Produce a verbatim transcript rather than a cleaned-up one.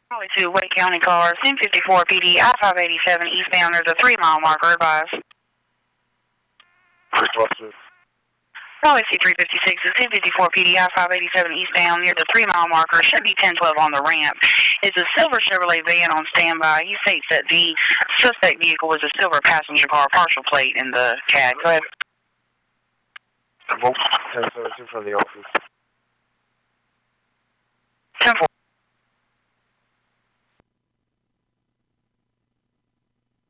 Probably two Wake County cars, ten fifty-four P D, I five eighty-seven eastbound. There's a three mile marker, advise. Probably C three fifty-six is ten fifty-four P D, I five eighty-seven eastbound near the three mile marker. Should be ten twelve on the ramp. It's a silver Chevrolet van on standby. He states that the suspect vehicle was a silver passenger car, partial plate in the C A D. Go ahead. ten seventy-two from the office.